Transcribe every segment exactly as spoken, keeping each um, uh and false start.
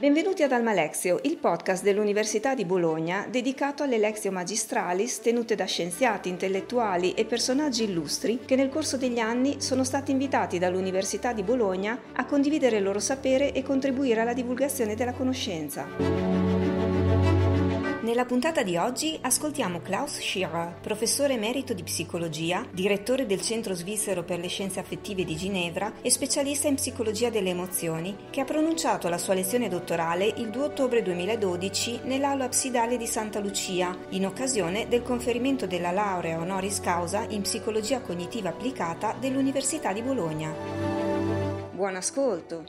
Benvenuti ad Alma Lexio, il podcast dell'Università di Bologna dedicato alle Lectio Magistralis tenute da scienziati, intellettuali e personaggi illustri che nel corso degli anni sono stati invitati dall'Università di Bologna a condividere il loro sapere e contribuire alla divulgazione della conoscenza. Nella puntata di oggi ascoltiamo Klaus Schirer, professore emerito di psicologia, direttore del Centro Svizzero per le Scienze Affettive di Ginevra e specialista in psicologia delle emozioni, che ha pronunciato la sua lezione dottorale il due ottobre duemiladodici nell'aula absidale di Santa Lucia, in occasione del conferimento della laurea honoris causa in psicologia cognitiva applicata dell'Università di Bologna. Buon ascolto!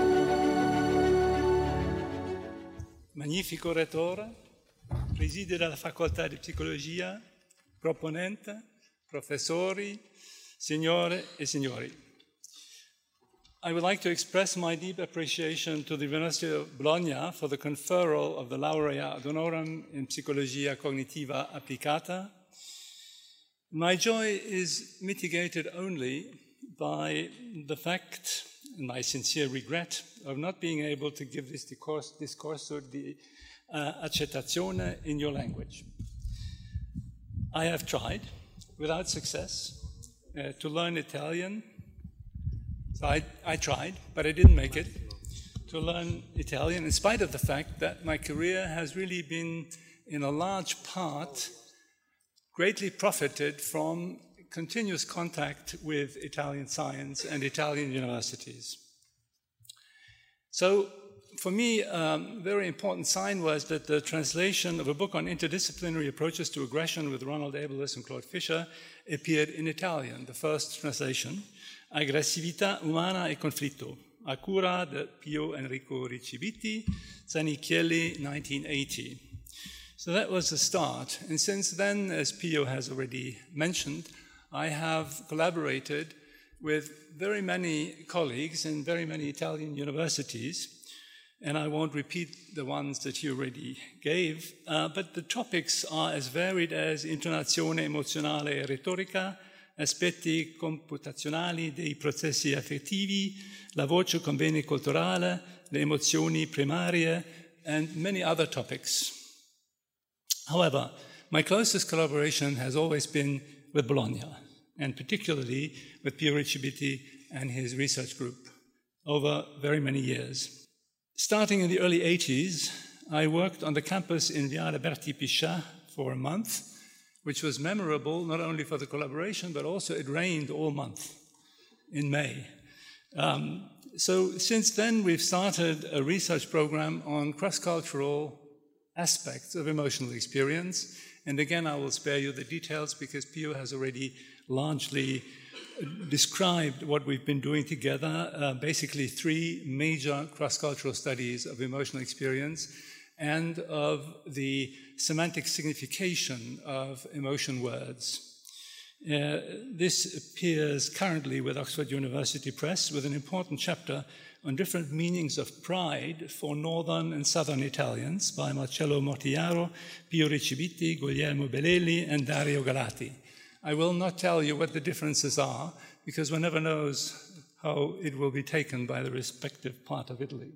Magnifico rettore, preside della facoltà di psicologia, proponente, professori, signore e signori. I would like to express my deep appreciation to the University of Bologna for the conferral of the laurea ad honorem in psicologia cognitiva applicata. My joy is mitigated only by the fact, and my sincere regret, of not being able to give this discourse, discourse the Uh, accettazione in your language. I have tried, without success, uh, to learn Italian. So I, I tried, but I didn't make it, to learn Italian, in spite of the fact that my career has really been, in a large part, greatly profited from continuous contact with Italian science and Italian universities. So, for me, a um, very important sign was that the translation of a book on interdisciplinary approaches to aggression with Ronald Abelus and Claude Fischer appeared in Italian, the first translation, Aggressività umana e conflitto, a cura di Pio Enrico Riccibiti, Zanichelli, nineteen eighty. So that was the start. And since then, as Pio has already mentioned, I have collaborated with very many colleagues in very many Italian universities. And I won't repeat the ones that you already gave, uh, but the topics are as varied as intonazione emozionale e retorica, aspetti computazionali dei processi affettivi, la voce convegni culturale, le emozioni primarie, and many other topics. However, my closest collaboration has always been with Bologna, and particularly with Pio Riccibiti and his research group over very many years. Starting in the early eighties, I worked on the campus in Viale Berti Piscià for a month, which was memorable not only for the collaboration, but also it rained all month in May. Um, so since then, we've started a research program on cross-cultural aspects of emotional experience. And again, I will spare you the details because Pio has already largely described what we've been doing together, uh, basically three major cross-cultural studies of emotional experience and of the semantic signification of emotion words. Uh, this appears currently with Oxford University Press with an important chapter on different meanings of pride for Northern and Southern Italians by Marcello Mortillaro, Pio Riccibiti, Guglielmo Bellelli, and Dario Galati. I will not tell you what the differences are, because one never knows how it will be taken by the respective part of Italy.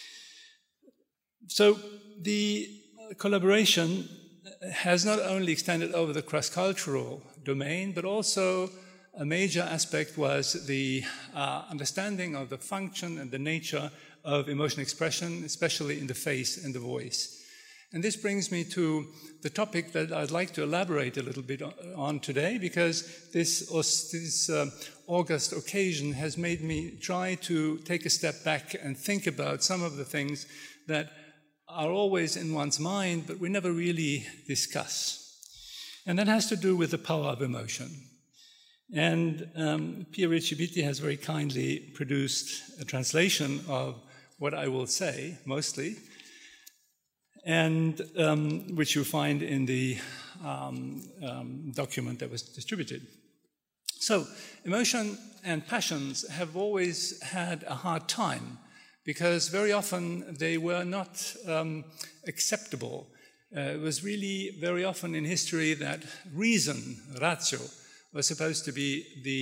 So the collaboration has not only extended over the cross-cultural domain, but also a major aspect was the uh, understanding of the function and the nature of emotional expression, especially in the face and the voice. And this brings me to the topic that I'd like to elaborate a little bit on today, because this, this uh, August occasion has made me try to take a step back and think about some of the things that are always in one's mind, but we never really discuss. And that has to do with the power of emotion. And um, Pio Riccibiti has very kindly produced a translation of what I will say, mostly, and um, which you find in the um, um, document that was distributed. So, emotion and passions have always had a hard time because very often they were not um, acceptable. Uh, it was really very often in history that reason, ratio, was supposed to be the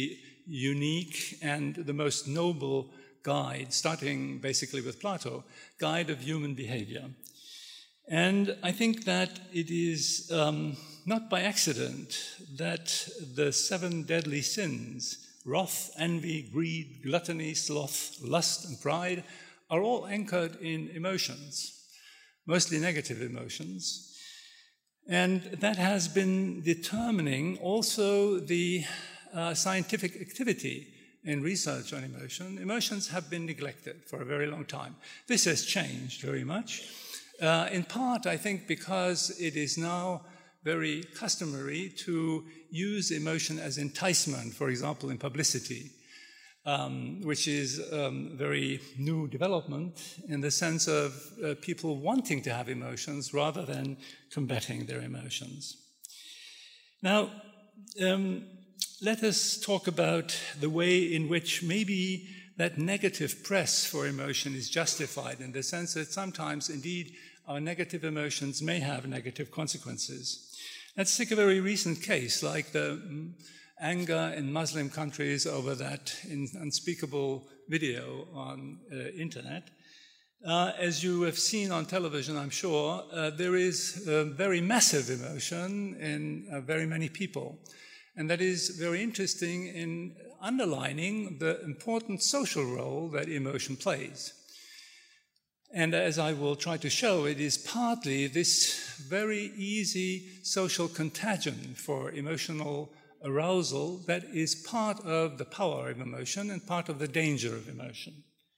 unique and the most noble guide, starting basically with Plato, guide of human behavior. And I think that it is um, not by accident that the seven deadly sins, wrath, envy, greed, gluttony, sloth, lust, and pride, are all anchored in emotions, mostly negative emotions. And that has been determining also the uh, scientific activity in research on emotion. Emotions have been neglected for a very long time. This has changed very much. Uh, in part, I think, because it is now very customary to use emotion as enticement, for example, in publicity, um, which is a um, very new development in the sense of uh, people wanting to have emotions rather than combating their emotions. Now, um, let us talk about the way in which maybe that negative press for emotion is justified, in the sense that sometimes, indeed, our negative emotions may have negative consequences. Let's take a very recent case, like the mm, anger in Muslim countries over that unspeakable video on uh, internet. Uh, as you have seen on television, I'm sure, uh, there is a very massive emotion in uh, very many people. And that is very interesting in underlining the important social role that emotion plays. And as I will try to show, it is partly this very easy social contagion for emotional arousal that is part of the power of emotion and part of the danger of emotion.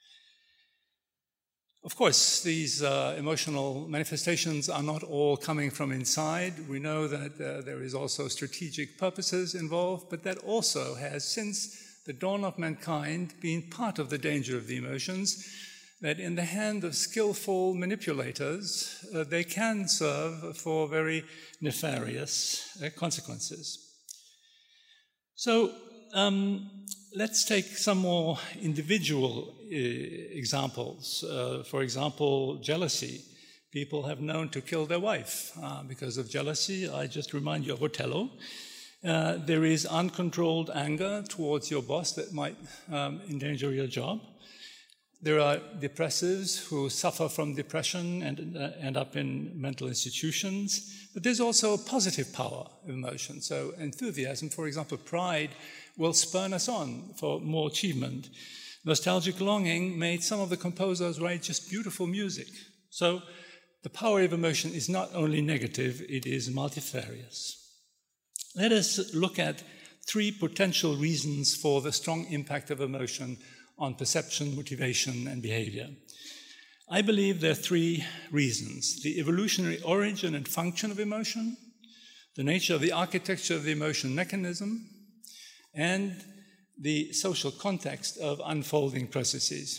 Of course, these uh, emotional manifestations are not all coming from inside. We know that uh, there is also strategic purposes involved, but that also has, since the dawn of mankind, been part of the danger of the emotions, that in the hand of skillful manipulators, uh, they can serve for very nefarious uh, consequences. So um, let's take some more individual uh, examples. Uh, for example, jealousy. People have known to kill their wife uh, because of jealousy. I just remind you of Othello. Uh, there is uncontrolled anger towards your boss that might um, endanger your job. There are depressives who suffer from depression and uh, end up in mental institutions. But there's also a positive power of emotion. So enthusiasm, for example, pride, will spur us on for more achievement. Nostalgic longing made some of the composers write just beautiful music. So the power of emotion is not only negative, it is multifarious. Let us look at three potential reasons for the strong impact of emotion on perception, motivation, and behavior. I believe there are three reasons: the evolutionary origin and function of emotion, the nature of the architecture of the emotion mechanism, and the social context of unfolding processes.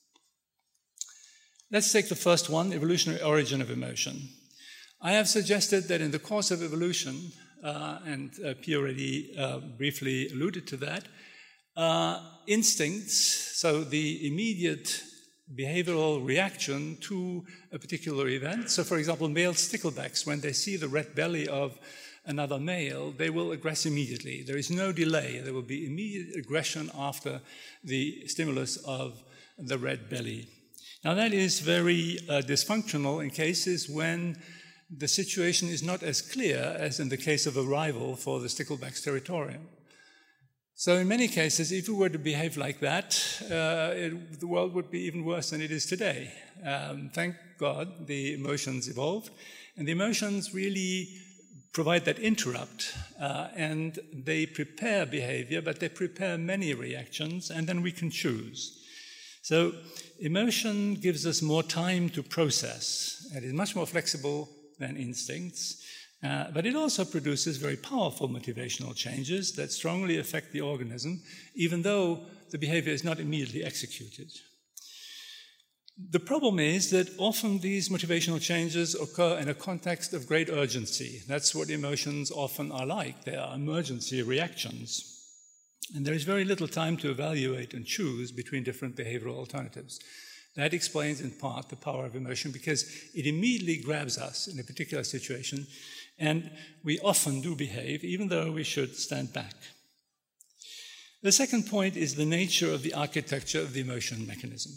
Let's take the first one, evolutionary origin of emotion. I have suggested that in the course of evolution, uh, and uh, P already uh, briefly alluded to that, Uh, instincts, so the immediate behavioral reaction to a particular event. So, for example, male sticklebacks, when they see the red belly of another male, they will aggress immediately. There is no delay. There will be immediate aggression after the stimulus of the red belly. Now, that is very uh, dysfunctional in cases when the situation is not as clear as in the case of a rival for the stickleback's territorium. So in many cases, if we were to behave like that, uh, it, the world would be even worse than it is today. Um, thank God the emotions evolved, and the emotions really provide that interrupt, uh, and they prepare behavior, but they prepare many reactions, and then we can choose. So emotion gives us more time to process. It is much more flexible than instincts. Uh, but it also produces very powerful motivational changes that strongly affect the organism, even though the behavior is not immediately executed. The problem is that often these motivational changes occur in a context of great urgency. That's what emotions often are like. They are emergency reactions. And there is very little time to evaluate and choose between different behavioral alternatives. That explains in part the power of emotion, because it immediately grabs us in a particular situation, and we often do behave, even though we should stand back. The second point is the nature of the architecture of the emotion mechanism.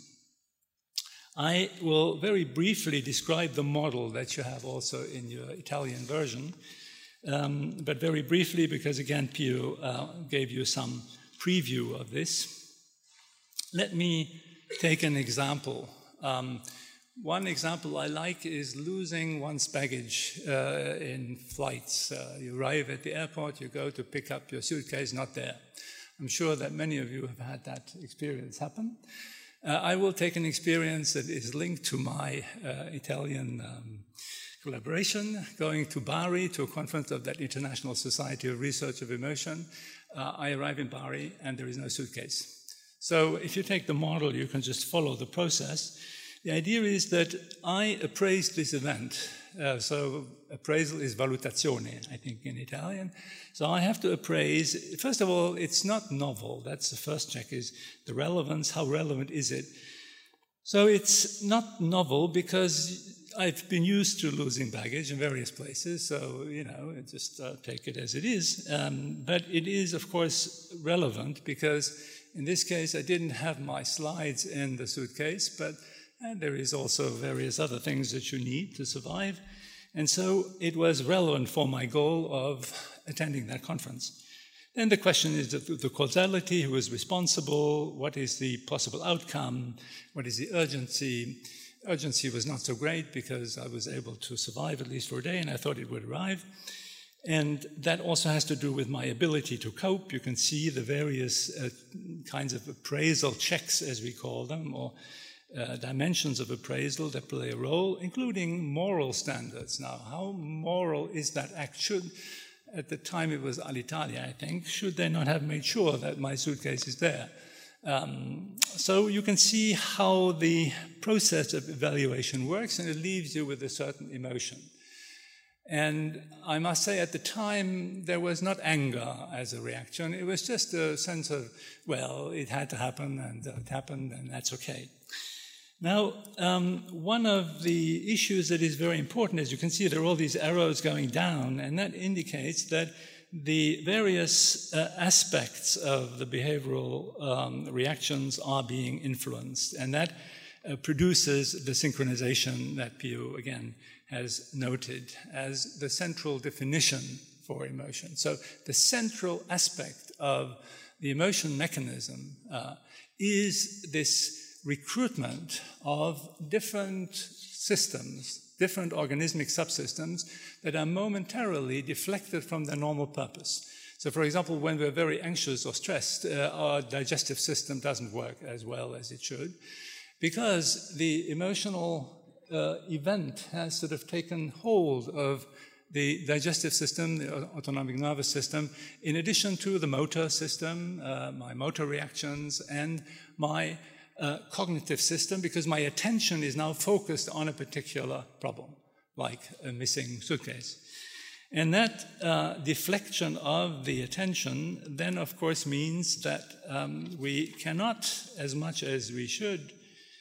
I will very briefly describe the model that you have also in your Italian version, um, but very briefly because, again, Pio uh, gave you some preview of this. Let me take an example. Um, one example I like is losing one's baggage uh, in flights. Uh, you arrive at the airport, you go to pick up your suitcase, not there. I'm sure that many of you have had that experience happen. Uh, I will take an experience that is linked to my uh, Italian um, collaboration, going to Bari to a conference of that International Society of Research of Emotion. Uh, I arrive in Bari and there is no suitcase. So if you take the model, you can just follow the process. The idea is that I appraised this event. Uh, so appraisal is valutazione, I think, in Italian. So I have to appraise, first of all, it's not novel. That's the first check, is the relevance. How relevant is it? So it's not novel because I've been used to losing baggage in various places. So, you know, just uh, take it as it is. Um, but it is, of course, relevant because in this case, I didn't have my slides in the suitcase, but and there is also various other things that you need to survive. And so it was relevant for my goal of attending that conference. Then the question is the, the causality, who is responsible, what is the possible outcome, what is the urgency. Urgency was not so great because I was able to survive at least for a day and I thought it would arrive. And that also has to do with my ability to cope. You can see the various uh, kinds of appraisal checks, as we call them, or Uh, dimensions of appraisal that play a role, including moral standards. Now, how moral is that act? Should, at the time it was Alitalia, I think, should they not have made sure that my suitcase is there? Um, so you can see how the process of evaluation works, and it leaves you with a certain emotion. And I must say, at the time, there was not anger as a reaction. It was just a sense of, well, it had to happen, and it happened, and that's okay. Now, um, one of the issues that is very important, as you can see, there are all these arrows going down, and that indicates that the various uh, aspects of the behavioral um, reactions are being influenced, and that uh, produces the synchronization that Pio, again, has noted as the central definition for emotion. So the central aspect of the emotion mechanism uh, is this recruitment of different systems, different organismic subsystems that are momentarily deflected from their normal purpose. So, for example, when we're very anxious or stressed, uh, our digestive system doesn't work as well as it should because the emotional uh, event has sort of taken hold of the digestive system, the autonomic nervous system, in addition to the motor system, uh, my motor reactions, and my Uh, cognitive system, because my attention is now focused on a particular problem, like a missing suitcase. And that uh, deflection of the attention then, of course, means that um, we cannot, as much as we should,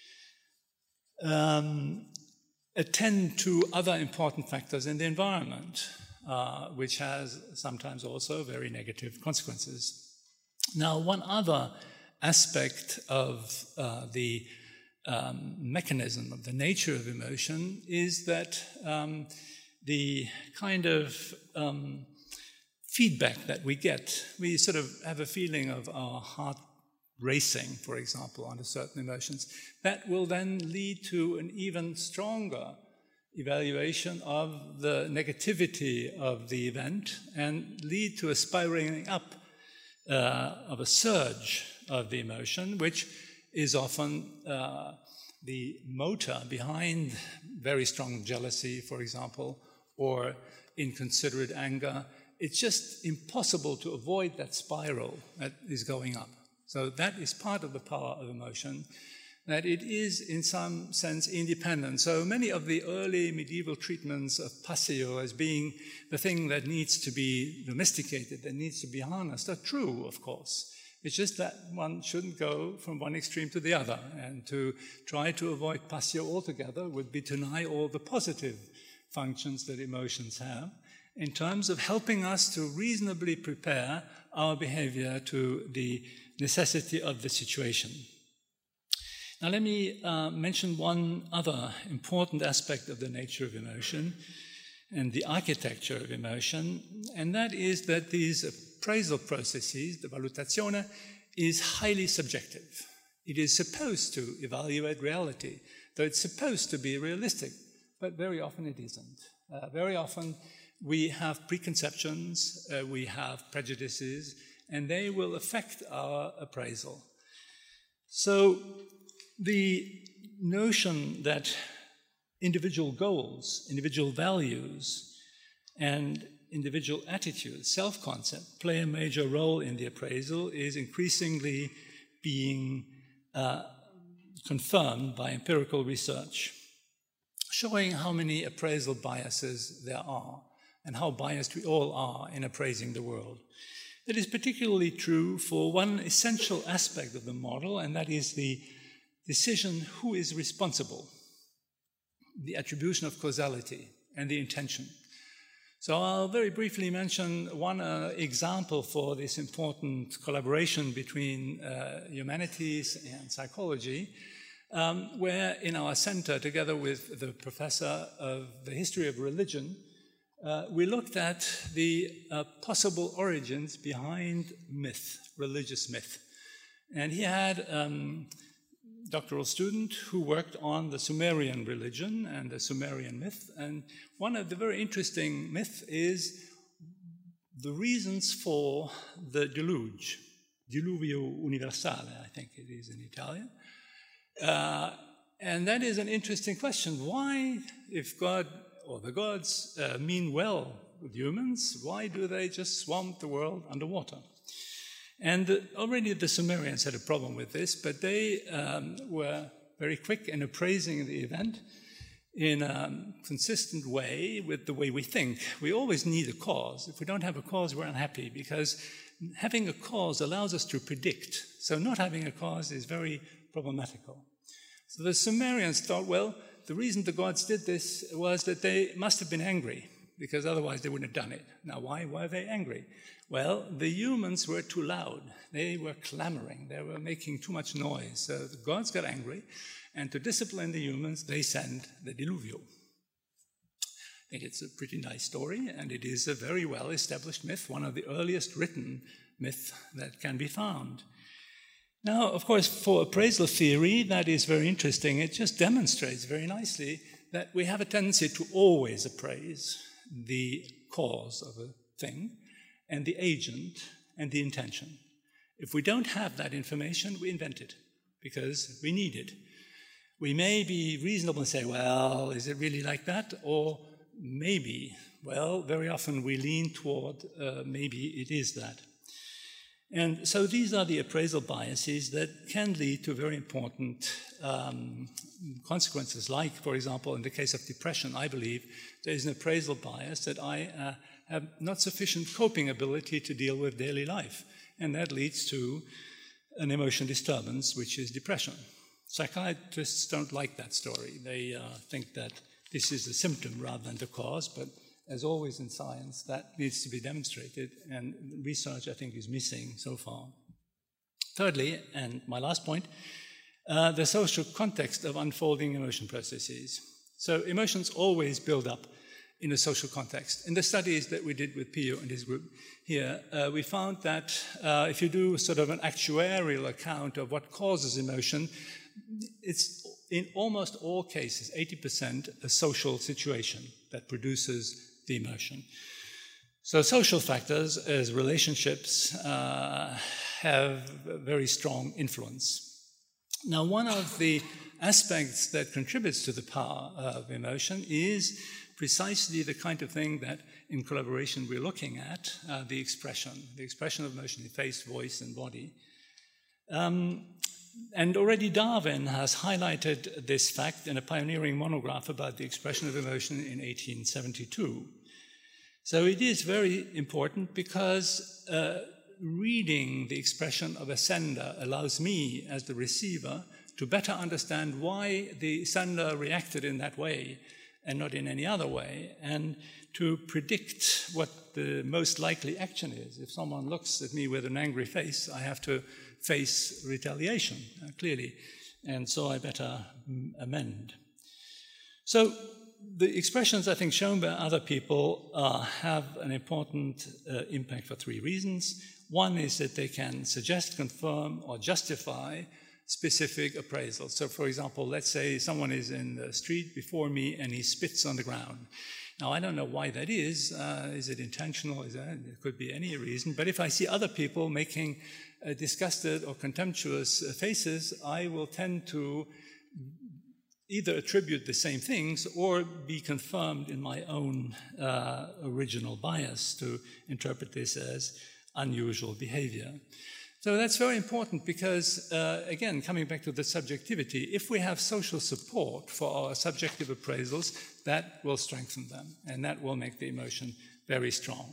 um, attend to other important factors in the environment, uh, which has sometimes also very negative consequences. Now, one other aspect of uh, the um, mechanism, of the nature of emotion, is that um, the kind of um, feedback that we get, we sort of have a feeling of our heart racing, for example, under certain emotions, that will then lead to an even stronger evaluation of the negativity of the event and lead to a spiraling up uh, of a surge of the emotion, which is often uh, the motor behind very strong jealousy, for example, or inconsiderate anger. It's just impossible to avoid that spiral that is going up. So that is part of the power of emotion, that it is in some sense independent. So many of the early medieval treatments of passio as being the thing that needs to be domesticated, that needs to be harnessed, are true, of course. It's just that one shouldn't go from one extreme to the other, and to try to avoid passio altogether would be to deny all the positive functions that emotions have. in terms of helping us to reasonably prepare our behavior to the necessity of the situation. Now let me uh, mention one other important aspect of the nature of emotion and the architecture of emotion, and that is that these appraisal processes, the valutazione, is highly subjective. It is supposed to evaluate reality, though it's supposed to be realistic, but very often it isn't. Uh, very often we have preconceptions, uh, we have prejudices, and they will affect our appraisal. So the notion that individual goals, individual values, and individual attitudes, self-concept, play a major role in the appraisal is increasingly being uh, confirmed by empirical research, showing how many appraisal biases there are and how biased we all are in appraising the world. It is particularly true for one essential aspect of the model, and that is the decision who is responsible, the attribution of causality and the intention. So I'll very briefly mention one uh, example for this important collaboration between uh, humanities and psychology, um, where in our center, together with the professor of the history of religion, uh, we looked at the uh, possible origins behind myth, religious myth. And he had um, doctoral student who worked on the Sumerian religion and the Sumerian myth. And one of the very interesting myths is the reasons for the deluge, diluvio universale, I think it is in Italian. Uh, and that is an interesting question. Why, if God or the gods uh, mean well with humans, why do they just swamp the world underwater? And uh, already the Sumerians had a problem with this, but they um, were very quick in appraising the event in a consistent way with the way we think. We always need a cause. If we don't have a cause, we're unhappy, because having a cause allows us to predict. So not having a cause is very problematical. So the Sumerians thought, well, the reason the gods did this was that they must have been angry, because otherwise they wouldn't have done it. Now, why were they angry? Well, the humans were too loud. They were clamoring. They were making too much noise. So the gods got angry, and to discipline the humans, they sent the diluvio. I think it's a pretty nice story, and it is a very well-established myth, one of the earliest written myths that can be found. Now, of course, for appraisal theory, that is very interesting. It just demonstrates very nicely that we have a tendency to always appraise the cause of a thing, and the agent, and the intention. If we don't have that information, we invent it, because we need it. We may be reasonable and say, well, is it really like that? Or maybe, well, very often we lean toward uh, maybe it is that. And so these are the appraisal biases that can lead to very important um, consequences, like, for example, in the case of depression, I believe there is an appraisal bias that I uh, have not sufficient coping ability to deal with daily life. And that leads to an emotion disturbance, which is depression. Psychiatrists don't like that story. They uh, think that this is a symptom rather than the cause, but as always in science, that needs to be demonstrated, and research, I think, is missing so far. Thirdly, and my last point, uh, the social context of unfolding emotion processes. So emotions always build up in a social context. In the studies that we did with Pio and his group here, uh, we found that uh, if you do sort of an actuarial account of what causes emotion, it's in almost all cases, eighty percent, a social situation that produces the emotion. So social factors as relationships uh, have a very strong influence. Now, one of the aspects that contributes to the power of emotion is precisely the kind of thing that in collaboration we're looking at, uh, the expression, the expression of emotion in face, voice, and body. Um, and already Darwin has highlighted this fact in a pioneering monograph about the expression of emotion in eighteen seventy-two. So it is very important because uh, reading the expression of a sender allows me, as the receiver, to better understand why the sender reacted in that way, and not in any other way, and to predict what the most likely action is. If someone looks at me with an angry face, I have to face retaliation, uh, clearly, and so I better mm, amend. So the expressions, I think, shown by other people uh, have an important uh, impact for three reasons. One is that they can suggest, confirm, or justify specific appraisals. So, for example, let's say someone is in the street before me and he spits on the ground. Now, I don't know why that is. Uh, is it intentional? Is that, it could be any reason. But if I see other people making uh, disgusted or contemptuous uh, faces, I will tend to either attribute the same things or be confirmed in my own uh, original bias to interpret this as unusual behavior. So that's very important because, uh, again, coming back to the subjectivity, if we have social support for our subjective appraisals, that will strengthen them, and that will make the emotion very strong.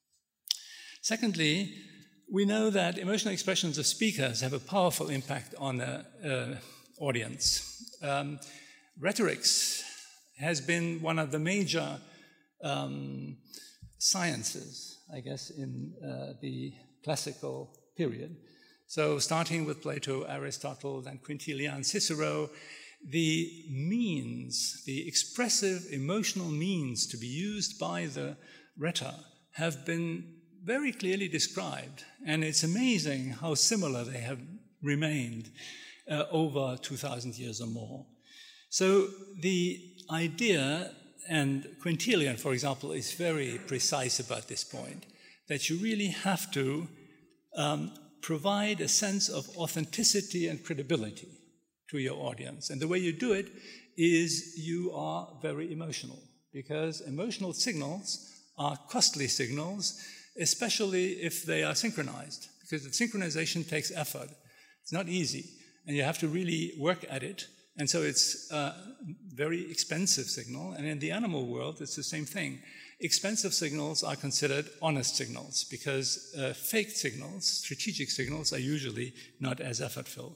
Secondly, we know that emotional expressions of speakers have a powerful impact on the uh, audience. Um, rhetorics has been one of the major um, sciences, I guess, in uh, the classical period. So starting with Plato, Aristotle, then Quintilian, Cicero, the means, the expressive emotional means to be used by the rhetor have been very clearly described. And it's amazing how similar they have remained uh, over two thousand years or more. So the idea, and Quintilian, for example, is very precise about this point, that you really have to um, provide a sense of authenticity and credibility to your audience. And the way you do it is you are very emotional, because emotional signals are costly signals, especially if they are synchronized, because the synchronization takes effort. It's not easy, and you have to really work at it. And so it's a very expensive signal. And in the animal world, it's the same thing. Expensive signals are considered honest signals because uh, fake signals, strategic signals, are usually not as effortful.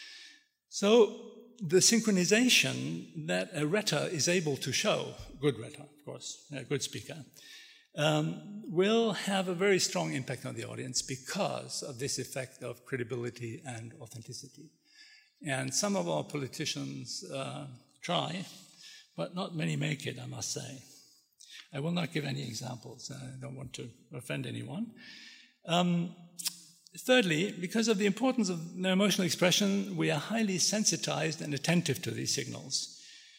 So the synchronization that a rhetor is able to show, good rhetor, of course, a good speaker, um, will have a very strong impact on the audience because of this effect of credibility and authenticity. And some of our politicians uh, try, but not many make it, I must say. I will not give any examples. I don't want to offend anyone. Um, thirdly, because of the importance of emotional expression, we are highly sensitized and attentive to these signals.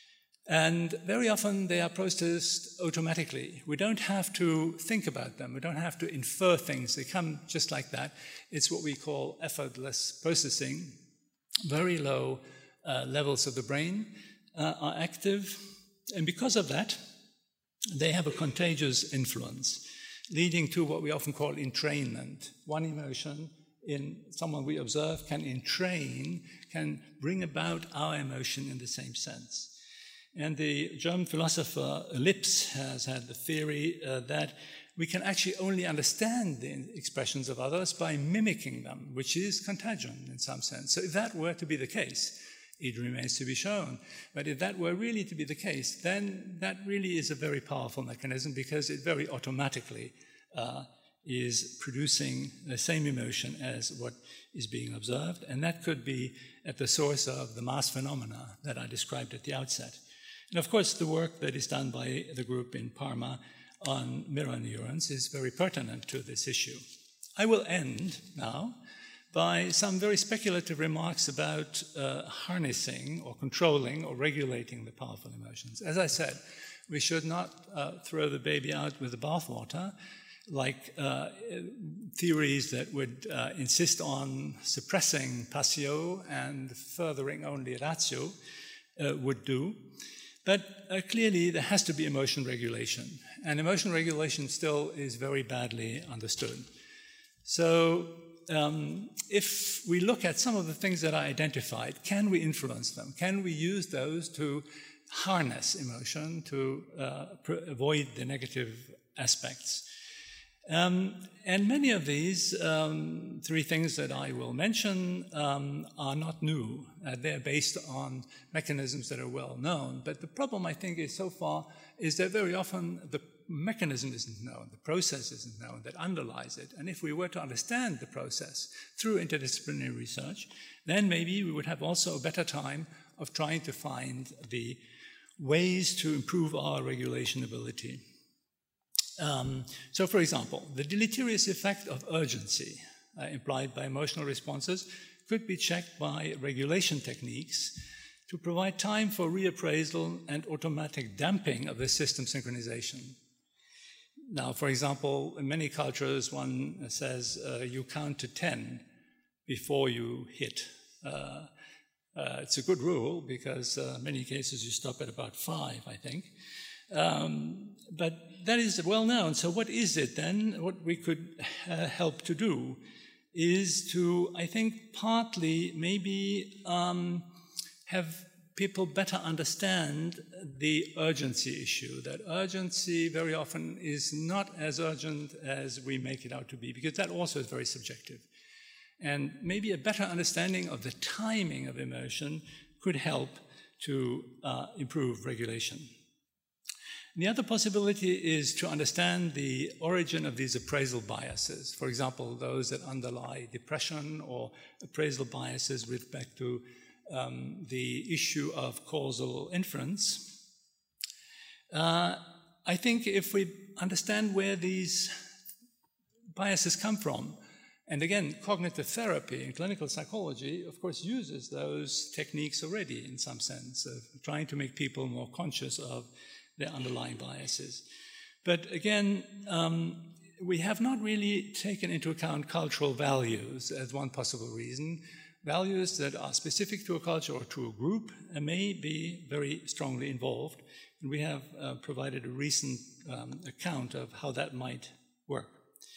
And very often they are processed automatically. We don't have to think about them. We don't have to infer things. They come just like that. It's what we call effortless processing. Very low uh, levels of the brain uh, are active. And because of that, they have a contagious influence, leading to what we often call entrainment. One emotion in someone we observe can entrain, can bring about our emotion in the same sense. And the German philosopher Lipps has had the theory uh, that we can actually only understand the expressions of others by mimicking them, which is contagion in some sense. So if that were to be the case, it remains to be shown. But if that were really to be the case, then that really is a very powerful mechanism because it very automatically uh, is producing the same emotion as what is being observed. And that could be at the source of the mass phenomena that I described at the outset. And of course, the work that is done by the group in Parma on mirror neurons is very pertinent to this issue. I will end now by some very speculative remarks about uh, harnessing or controlling or regulating the powerful emotions. As I said, we should not uh, throw the baby out with the bathwater, like uh, theories that would uh, insist on suppressing passio and furthering only ratio uh, would do. But uh, clearly there has to be emotion regulation, and emotion regulation still is very badly understood. So Um, if we look at some of the things that I identified, can we influence them? Can we use those to harness emotion, to uh, avoid the negative aspects? Um, and many of these um, three things that I will mention um, are not new. Uh, they're based on mechanisms that are well known. But the problem, I think, is so far is that very often the mechanism isn't known, the process isn't known that underlies it. And if we were to understand the process through interdisciplinary research, then maybe we would have also a better time of trying to find the ways to improve our regulation ability. Um, so, for example, the deleterious effect of urgency uh, implied by emotional responses could be checked by regulation techniques to provide time for reappraisal and automatic damping of the system synchronization. Now, for example, in many cultures, one says uh, you count to ten before you hit. Uh, uh, it's a good rule because uh, in many cases you stop at about five, I think. Um, but that is well known. So what is it then? What we could uh, help to do is to, I think, partly maybe um, have people better understand the urgency issue. That urgency very often is not as urgent as we make it out to be, because that also is very subjective. And maybe a better understanding of the timing of emotion could help to uh, improve regulation. The other possibility is to understand the origin of these appraisal biases. For example, those that underlie depression or appraisal biases with respect to um, the issue of causal inference. Uh, I think if we understand where these biases come from, and again, cognitive therapy and clinical psychology, of course, uses those techniques already in some sense of trying to make people more conscious of their underlying biases. But again, um, we have not really taken into account cultural values as one possible reason. Values that are specific to a culture or to a group may be very strongly involved. And we have uh, provided a recent um, account of how that might work.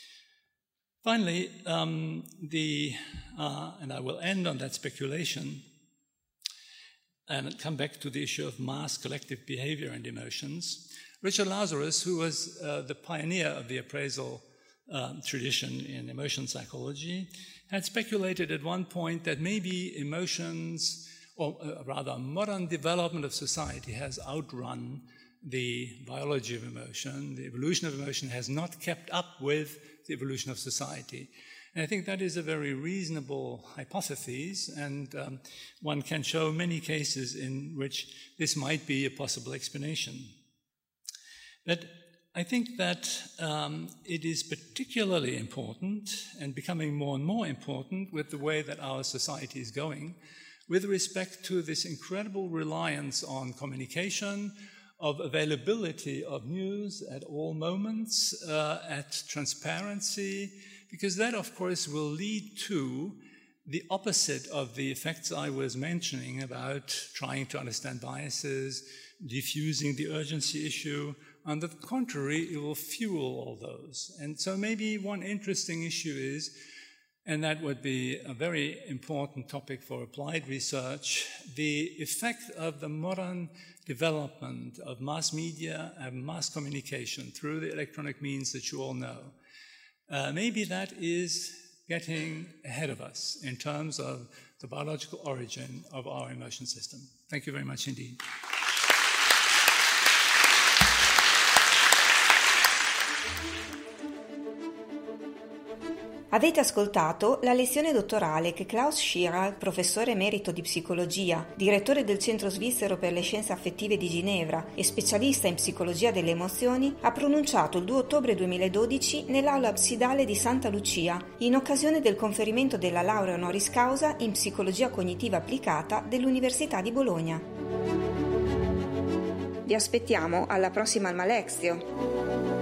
Finally, um, the, uh, and I will end on that speculation, and come back to the issue of mass collective behavior and emotions. Richard Lazarus, who was uh, the pioneer of the appraisal um, tradition in emotion psychology, had speculated at one point that maybe emotions, or uh, rather modern development of society has outrun the biology of emotion. The evolution of emotion has not kept up with the evolution of society. And I think that is a very reasonable hypothesis, and um, one can show many cases in which this might be a possible explanation. But I think that um, it is particularly important and becoming more and more important with the way that our society is going with respect to this incredible reliance on communication, of availability of news at all moments, uh, at transparency, because that, of course, will lead to the opposite of the effects I was mentioning about trying to understand biases, diffusing the urgency issue. On the contrary, it will fuel all those. And so maybe one interesting issue is, and that would be a very important topic for applied research, the effect of the modern development of mass media and mass communication through the electronic means that you all know. Uh, maybe that is getting ahead of us in terms of the biological origin of our emotion system. Thank you very much indeed. Avete ascoltato la lezione dottorale che Klaus Schirer, professore emerito di psicologia, direttore del Centro Svizzero per le Scienze Affettive di Ginevra e specialista in psicologia delle emozioni, ha pronunciato il due ottobre duemiladodici nell'aula absidale di Santa Lucia, in occasione del conferimento della laurea honoris causa in psicologia cognitiva applicata dell'Università di Bologna. Vi aspettiamo alla prossima Almalexio!